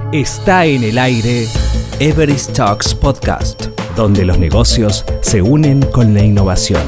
Está en el aire Everest Talks Podcast, donde los negocios se unen con la innovación.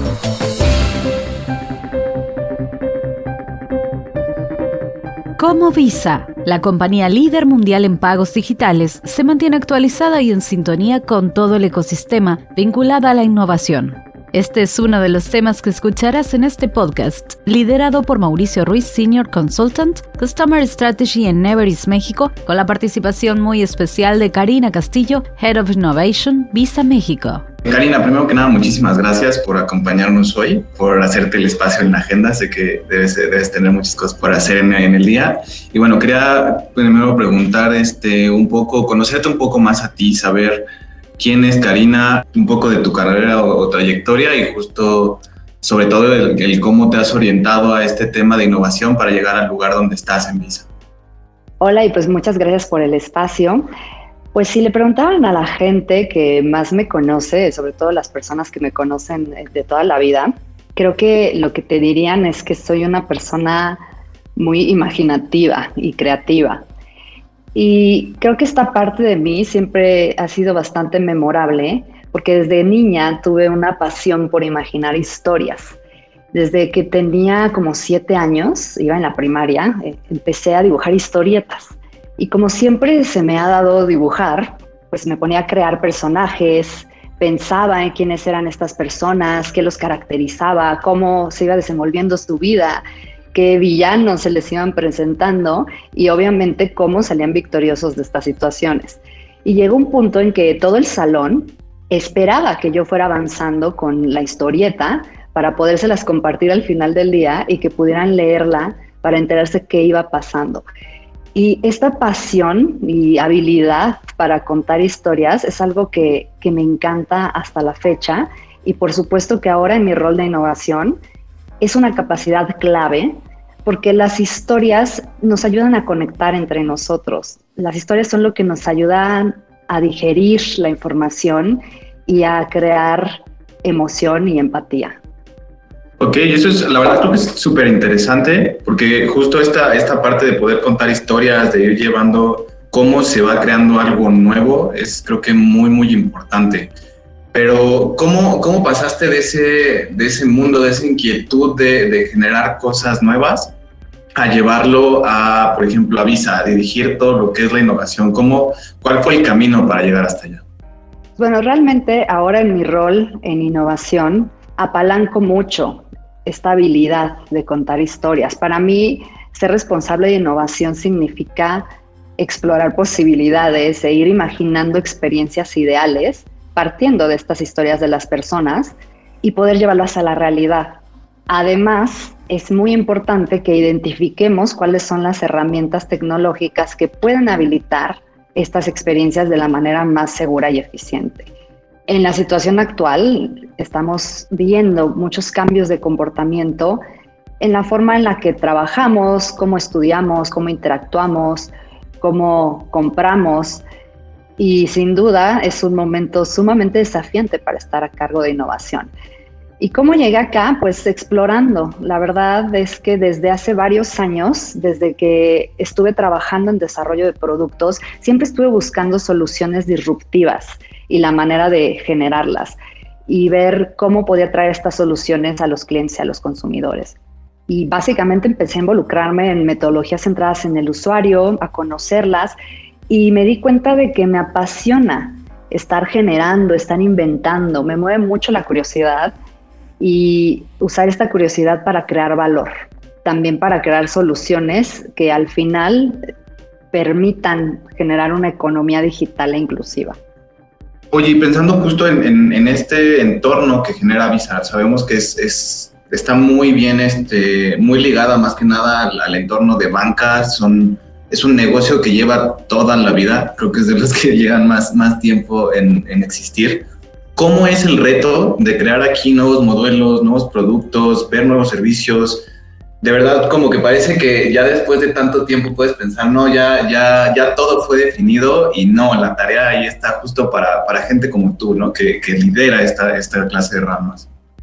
Como Visa, la compañía líder mundial en pagos digitales, se mantiene actualizada y en sintonía con todo el ecosistema vinculado a la innovación. Este es uno de los temas que escucharás en este podcast, liderado por Mauricio Ruiz, Senior Consultant, Customer Strategy en Everest México, con la participación muy especial de Karina Castillo, Head of Innovation, Visa México. Karina, primero que nada, muchísimas gracias por acompañarnos hoy, por hacerte el espacio en la agenda. Sé que debes tener muchas cosas por hacer en el día. Y bueno, quería primero preguntar conocerte un poco más a ti, saber quién es Karina, un poco de tu carrera o trayectoria y justo sobre todo el cómo te has orientado a este tema de innovación para llegar al lugar donde estás en Visa. Hola, y pues muchas gracias por el espacio. Pues si le preguntaban a la gente que más me conoce, sobre todo las personas que me conocen de toda la vida, creo que lo que te dirían es que soy una persona muy imaginativa y creativa. Y creo que esta parte de mí siempre ha sido bastante memorable, porque desde niña tuve una pasión por imaginar historias. Desde que tenía como 7 años, iba en la primaria, empecé a dibujar historietas. Y como siempre se me ha dado dibujar, pues me ponía a crear personajes, pensaba en quiénes eran estas personas, qué los caracterizaba, cómo se iba desenvolviendo su vida, qué villanos se les iban presentando y obviamente cómo salían victoriosos de estas situaciones. Y llegó un punto en que todo el salón esperaba que yo fuera avanzando con la historieta para podérselas compartir al final del día y que pudieran leerla para enterarse qué iba pasando. Y esta pasión y habilidad para contar historias es algo que me encanta hasta la fecha y por supuesto que ahora en mi rol de innovación es una capacidad clave porque las historias nos ayudan a conectar entre nosotros. Las historias son lo que nos ayudan a digerir la información y a crear emoción y empatía. Ok, eso es, la verdad creo que es súper interesante porque justo esta parte de poder contar historias, de ir llevando cómo se va creando algo nuevo es creo que muy, muy importante. Pero ¿cómo pasaste de ese mundo, de esa inquietud de generar cosas nuevas a llevarlo a, por ejemplo, a Visa, a dirigir todo lo que es la innovación? ¿Cuál fue el camino para llegar hasta allá? Bueno, realmente ahora en mi rol en innovación apalanco mucho esta habilidad de contar historias. Para mí, ser responsable de innovación significa explorar posibilidades e ir imaginando experiencias ideales partiendo de estas historias de las personas y poder llevarlas a la realidad. Además, es muy importante que identifiquemos cuáles son las herramientas tecnológicas que pueden habilitar estas experiencias de la manera más segura y eficiente. En la situación actual, estamos viendo muchos cambios de comportamiento en la forma en la que trabajamos, cómo estudiamos, cómo interactuamos, cómo compramos. Y sin duda es un momento sumamente desafiante para estar a cargo de innovación. ¿Y cómo llegué acá? Pues explorando. La verdad es que desde hace varios años, desde que estuve trabajando en desarrollo de productos, siempre estuve buscando soluciones disruptivas y la manera de generarlas y ver cómo podía traer estas soluciones a los clientes y a los consumidores. Y básicamente empecé a involucrarme en metodologías centradas en el usuario, a conocerlas, y me di cuenta de que me apasiona estar generando, estar inventando. Me mueve mucho la curiosidad y usar esta curiosidad para crear valor. También para crear soluciones que al final permitan generar una economía digital e inclusiva. Oye, y pensando justo en este entorno que genera Visa, sabemos que está muy bien, muy ligada más que nada al entorno de bancas. Es un negocio que lleva toda la vida, creo que es de los que llevan más tiempo en existir. ¿Cómo es el reto de crear aquí nuevos modelos, nuevos productos, ver nuevos servicios? De verdad, como que parece que ya después de tanto tiempo puedes pensar, no, ya todo fue definido y no, la tarea ahí está justo para gente como tú, ¿no? Que lidera esta clase de ramas.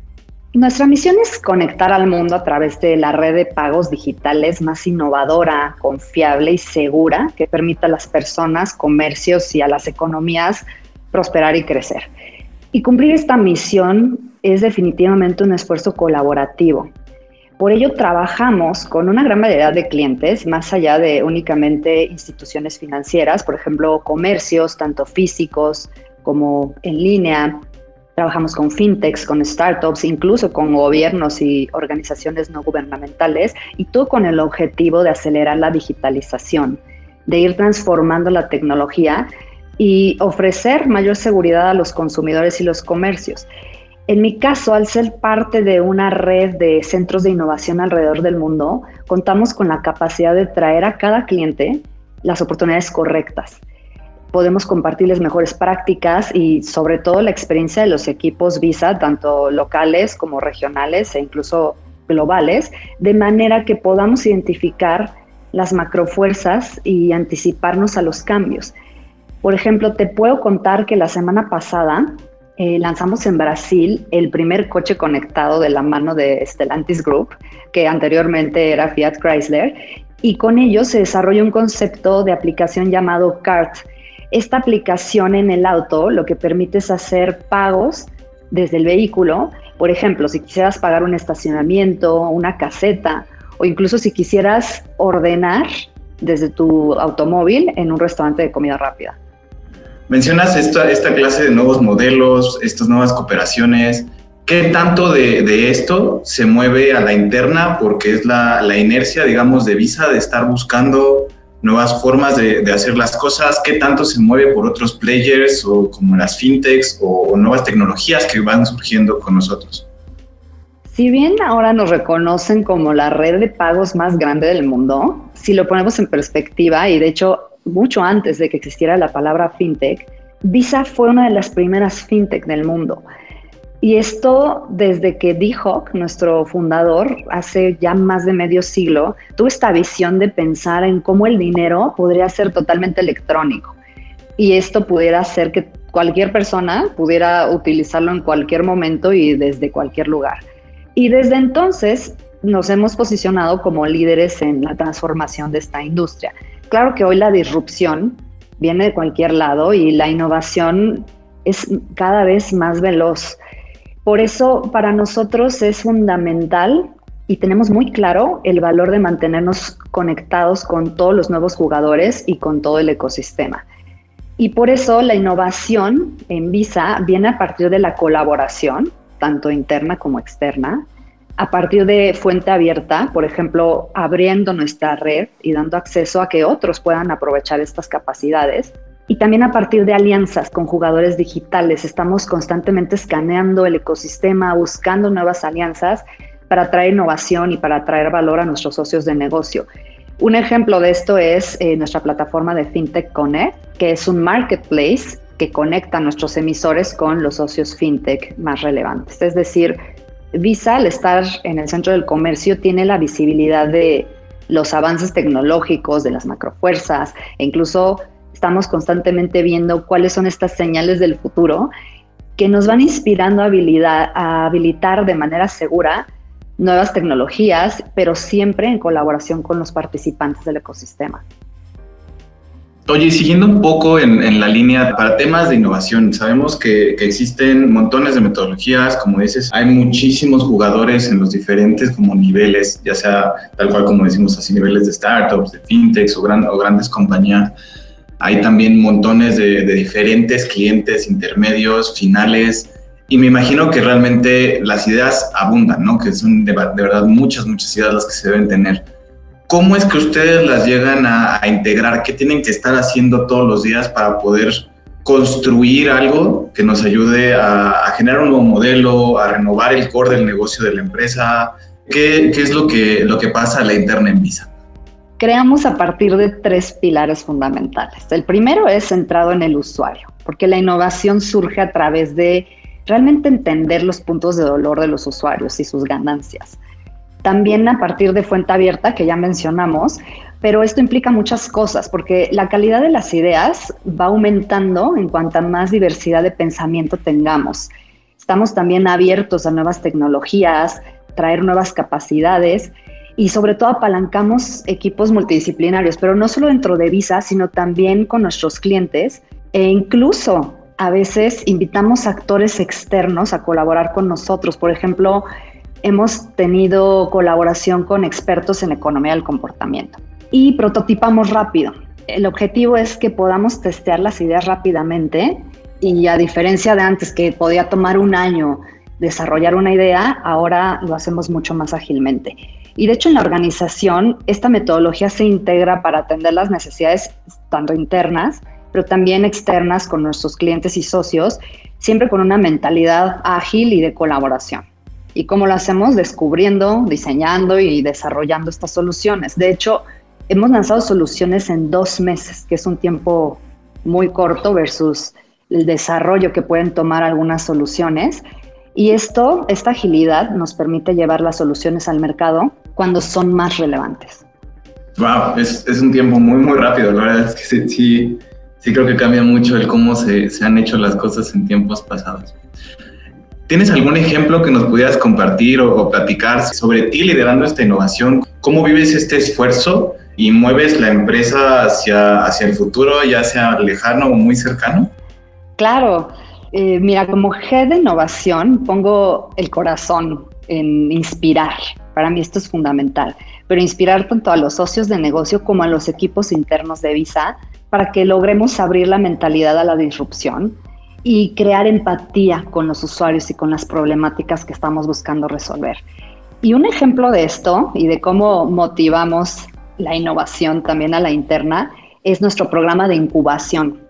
Nuestra misión es conectar al mundo a través de la red de pagos digitales más innovadora, confiable y segura que permita a las personas, comercios y a las economías prosperar y crecer. Y cumplir esta misión es definitivamente un esfuerzo colaborativo. Por ello trabajamos con una gran variedad de clientes, más allá de únicamente instituciones financieras, por ejemplo, comercios, tanto físicos como en línea. Trabajamos con fintechs, con startups, incluso con gobiernos y organizaciones no gubernamentales, y todo con el objetivo de acelerar la digitalización, de ir transformando la tecnología y ofrecer mayor seguridad a los consumidores y los comercios. En mi caso, al ser parte de una red de centros de innovación alrededor del mundo, contamos con la capacidad de traer a cada cliente las oportunidades correctas. Podemos compartirles mejores prácticas y sobre todo la experiencia de los equipos Visa, tanto locales como regionales e incluso globales, de manera que podamos identificar las macrofuerzas y anticiparnos a los cambios. Por ejemplo, te puedo contar que la semana pasada lanzamos en Brasil el primer coche conectado de la mano de Stellantis Group, que anteriormente era Fiat Chrysler, y con ello se desarrolló un concepto de aplicación llamado CART. Esta aplicación en el auto lo que permite es hacer pagos desde el vehículo. Por ejemplo, si quisieras pagar un estacionamiento, una caseta, o incluso si quisieras ordenar desde tu automóvil en un restaurante de comida rápida. Mencionas esta clase de nuevos modelos, estas nuevas cooperaciones. ¿Qué tanto de esto se mueve a la interna? Porque es la inercia, digamos, de Visa de estar buscando nuevas formas de hacer las cosas. ¿Qué tanto se mueve por otros players o como las fintechs o nuevas tecnologías que van surgiendo con nosotros? Si bien ahora nos reconocen como la red de pagos más grande del mundo, si lo ponemos en perspectiva, y de hecho mucho antes de que existiera la palabra fintech, Visa fue una de las primeras fintech del mundo. Y esto desde que Dee Hock, nuestro fundador, hace ya más de medio siglo, tuvo esta visión de pensar en cómo el dinero podría ser totalmente electrónico. Y esto pudiera hacer que cualquier persona pudiera utilizarlo en cualquier momento y desde cualquier lugar. Y desde entonces nos hemos posicionado como líderes en la transformación de esta industria. Claro que hoy la disrupción viene de cualquier lado y la innovación es cada vez más veloz. Por eso, para nosotros es fundamental y tenemos muy claro el valor de mantenernos conectados con todos los nuevos jugadores y con todo el ecosistema. Y por eso la innovación en Visa viene a partir de la colaboración, tanto interna como externa, a partir de fuente abierta, por ejemplo, abriendo nuestra red y dando acceso a que otros puedan aprovechar estas capacidades. Y también a partir de alianzas con jugadores digitales. Estamos constantemente escaneando el ecosistema, buscando nuevas alianzas para traer innovación y para traer valor a nuestros socios de negocio. Un ejemplo de esto es nuestra plataforma de FinTech Connect, que es un marketplace que conecta a nuestros emisores con los socios FinTech más relevantes. Es decir, Visa, al estar en el centro del comercio, tiene la visibilidad de los avances tecnológicos, de las macrofuerzas, e incluso estamos constantemente viendo cuáles son estas señales del futuro que nos van inspirando a habilitar de manera segura nuevas tecnologías, pero siempre en colaboración con los participantes del ecosistema. Oye, siguiendo un poco en la línea para temas de innovación, sabemos que existen montones de metodologías, como dices, hay muchísimos jugadores en los diferentes como niveles, ya sea tal cual como decimos así, niveles de startups, de fintechs o grandes compañías. Hay también montones de diferentes clientes intermedios, finales, y me imagino que realmente las ideas abundan, ¿no? Que son de verdad muchas ideas las que se deben tener. ¿Cómo es que ustedes las llegan a integrar? ¿Qué tienen que estar haciendo todos los días para poder construir algo que nos ayude a generar un nuevo modelo, a renovar el core del negocio de la empresa? ¿Qué es lo que pasa a la interna en Visa? Creamos a partir de 3 pilares fundamentales. El primero es centrado en el usuario, porque la innovación surge a través de realmente entender los puntos de dolor de los usuarios y sus ganancias. También a partir de fuente abierta, que ya mencionamos, pero esto implica muchas cosas, porque la calidad de las ideas va aumentando en cuanta más diversidad de pensamiento tengamos. Estamos también abiertos a nuevas tecnologías, traer nuevas capacidades y sobre todo apalancamos equipos multidisciplinarios, pero no solo dentro de Visa, sino también con nuestros clientes e incluso a veces invitamos actores externos a colaborar con nosotros. Por ejemplo, hemos tenido colaboración con expertos en economía del comportamiento y prototipamos rápido. El objetivo es que podamos testear las ideas rápidamente y a diferencia de antes que podía tomar un año desarrollar una idea, ahora lo hacemos mucho más ágilmente. Y de hecho en la organización esta metodología se integra para atender las necesidades tanto internas, pero también externas con nuestros clientes y socios, siempre con una mentalidad ágil y de colaboración. ¿Y cómo lo hacemos? Descubriendo, diseñando y desarrollando estas soluciones. De hecho, hemos lanzado soluciones en 2 meses, que es un tiempo muy corto versus el desarrollo que pueden tomar algunas soluciones. Y esta agilidad nos permite llevar las soluciones al mercado cuando son más relevantes. Wow, es un tiempo muy, muy rápido. La verdad es que sí creo que cambia mucho el cómo se han hecho las cosas en tiempos pasados. ¿Tienes algún ejemplo que nos pudieras compartir o platicar sobre ti liderando esta innovación? ¿Cómo vives este esfuerzo y mueves la empresa hacia el futuro, ya sea lejano o muy cercano? Claro. Mira, como Head de Innovación pongo el corazón en inspirar. Para mí esto es fundamental, pero inspirar tanto a los socios de negocio como a los equipos internos de Visa para que logremos abrir la mentalidad a la disrupción y crear empatía con los usuarios y con las problemáticas que estamos buscando resolver. Y un ejemplo de esto y de cómo motivamos la innovación también a la interna es nuestro programa de incubación,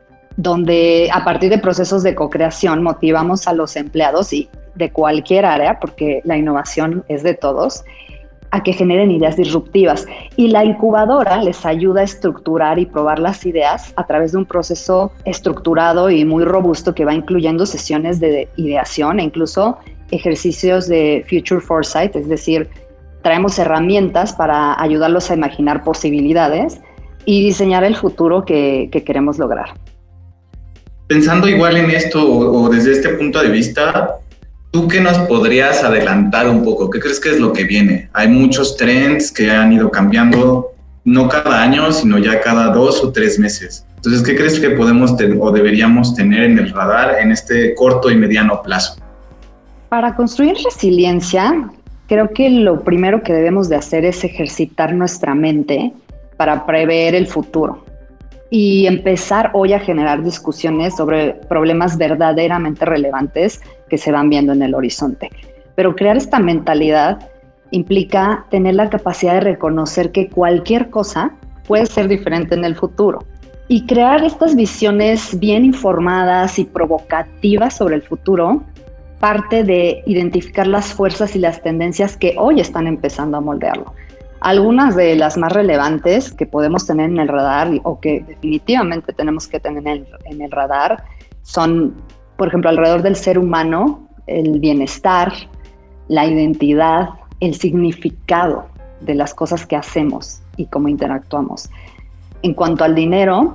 donde a partir de procesos de co-creación motivamos a los empleados y de cualquier área, porque la innovación es de todos, a que generen ideas disruptivas. Y la incubadora les ayuda a estructurar y probar las ideas a través de un proceso estructurado y muy robusto que va incluyendo sesiones de ideación e incluso ejercicios de future foresight, es decir, traemos herramientas para ayudarlos a imaginar posibilidades y diseñar el futuro que queremos lograr. Pensando igual en esto o desde este punto de vista, ¿tú qué nos podrías adelantar un poco? ¿Qué crees que es lo que viene? Hay muchos trends que han ido cambiando, no cada año, sino ya cada 2 o 3 meses. Entonces, ¿qué crees que podemos o deberíamos tener en el radar en este corto y mediano plazo? Para construir resiliencia, creo que lo primero que debemos de hacer es ejercitar nuestra mente para prever el futuro y empezar hoy a generar discusiones sobre problemas verdaderamente relevantes que se van viendo en el horizonte. Pero crear esta mentalidad implica tener la capacidad de reconocer que cualquier cosa puede ser diferente en el futuro y crear estas visiones bien informadas y provocativas sobre el futuro parte de identificar las fuerzas y las tendencias que hoy están empezando a moldearlo. Algunas de las más relevantes que podemos tener en el radar o que definitivamente tenemos que tener en el radar son, por ejemplo, alrededor del ser humano, el bienestar, la identidad, el significado de las cosas que hacemos y cómo interactuamos. En cuanto al dinero,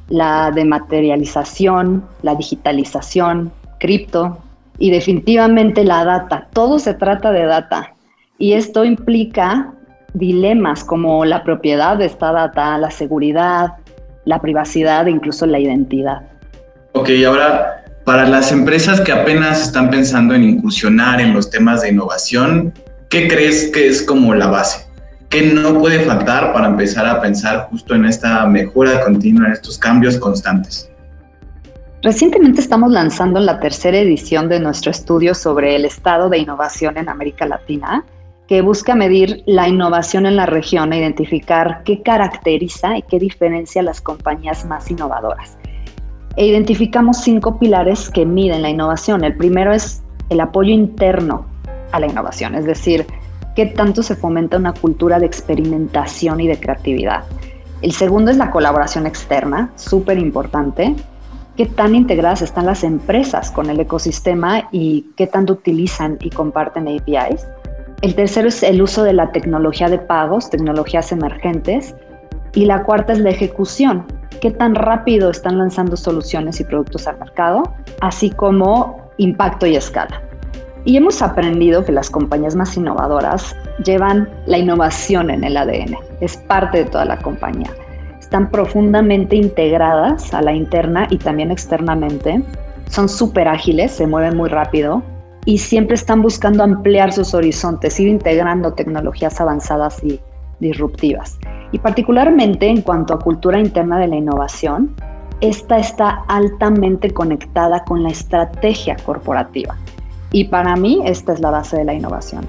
la dematerialización, la digitalización, cripto y definitivamente la data. Todo se trata de data y esto implica dilemas como la propiedad de esta data, la seguridad, la privacidad e incluso la identidad. Ok, ahora, para las empresas que apenas están pensando en incursionar en los temas de innovación, ¿qué crees que es como la base? ¿Qué no puede faltar para empezar a pensar justo en esta mejora continua, en estos cambios constantes? Recientemente estamos lanzando la 3ª edición de nuestro estudio sobre el estado de innovación en América Latina, que busca medir la innovación en la región e identificar qué caracteriza y qué diferencia a las compañías más innovadoras. E identificamos 5 pilares que miden la innovación. El primero es el apoyo interno a la innovación, es decir, qué tanto se fomenta una cultura de experimentación y de creatividad. El segundo es la colaboración externa, súper importante. Qué tan integradas están las empresas con el ecosistema y qué tanto utilizan y comparten APIs. El tercero es el uso de la tecnología de pagos, tecnologías emergentes. Y la cuarta es la ejecución. Qué tan rápido están lanzando soluciones y productos al mercado, así como impacto y escala. Y hemos aprendido que las compañías más innovadoras llevan la innovación en el ADN, es parte de toda la compañía. Están profundamente integradas a la interna y también externamente, son súper ágiles, se mueven muy rápido y siempre están buscando ampliar sus horizontes, ir integrando tecnologías avanzadas y disruptivas. Y particularmente en cuanto a cultura interna de la innovación, esta está altamente conectada con la estrategia corporativa. Y para mí, esta es la base de la innovación.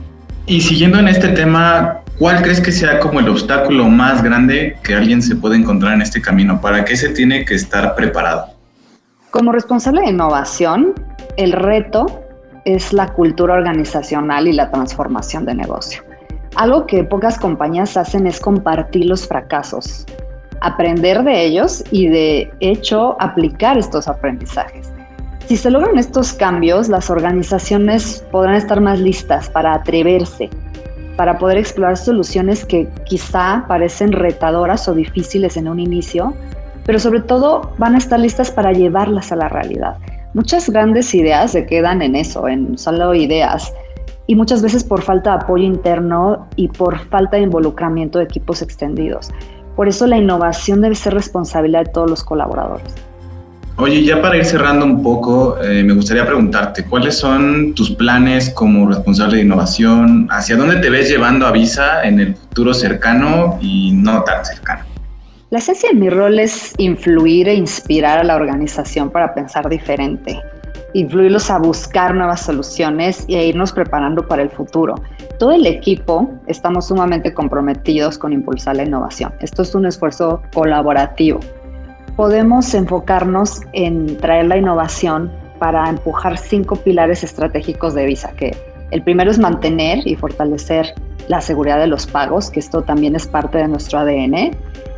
Y siguiendo en este tema, ¿cuál crees que sea como el obstáculo más grande que alguien se puede encontrar en este camino? ¿Para qué se tiene que estar preparado? Como responsable de innovación, el reto es la cultura organizacional y la transformación de negocio. Algo que pocas compañías hacen es compartir los fracasos, aprender de ellos y de hecho aplicar estos aprendizajes. Si se logran estos cambios, las organizaciones podrán estar más listas para atreverse, para poder explorar soluciones que quizá parecen retadoras o difíciles en un inicio, pero sobre todo van a estar listas para llevarlas a la realidad. Muchas grandes ideas se quedan en eso, en solo ideas, y muchas veces por falta de apoyo interno y por falta de involucramiento de equipos extendidos. Por eso la innovación debe ser responsabilidad de todos los colaboradores. Oye, ya para ir cerrando un poco, me gustaría preguntarte, ¿cuáles son tus planes como responsable de innovación? ¿Hacia dónde te ves llevando a Visa en el futuro cercano y no tan cercano? La esencia de mi rol es influir e inspirar a la organización para pensar diferente, influirlos a buscar nuevas soluciones y a irnos preparando para el futuro. Todo el equipo estamos sumamente comprometidos con impulsar la innovación. Esto es un esfuerzo colaborativo. Podemos enfocarnos en traer la innovación para empujar 5 pilares estratégicos de Visa, que el primero es mantener y fortalecer la seguridad de los pagos, que esto también es parte de nuestro ADN.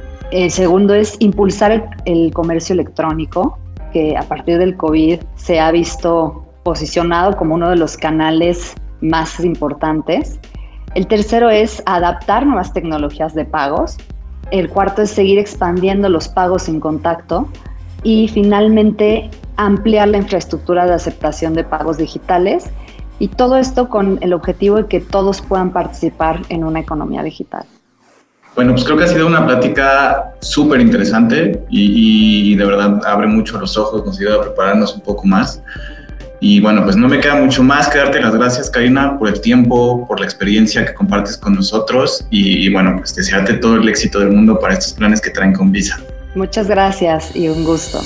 El segundo es impulsar el comercio electrónico, que a partir del COVID se ha visto posicionado como uno de los canales más importantes. El tercero es adaptar nuevas tecnologías de pagos. El cuarto es seguir expandiendo los pagos sin contacto y finalmente ampliar la infraestructura de aceptación de pagos digitales y todo esto con el objetivo de que todos puedan participar en una economía digital. Bueno, pues creo que ha sido una plática súper interesante y de verdad abre mucho los ojos, nos ayuda a prepararnos un poco más. Y bueno, pues no me queda mucho más que darte las gracias, Karina, por el tiempo, por la experiencia que compartes con nosotros y bueno, pues desearte todo el éxito del mundo para estos planes que traen con Visa. Muchas gracias y un gusto.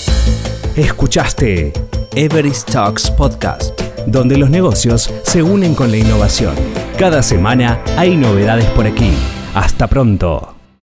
Escuchaste Everest Talks Podcast, donde los negocios se unen con la innovación. Cada semana hay novedades por aquí. Hasta pronto.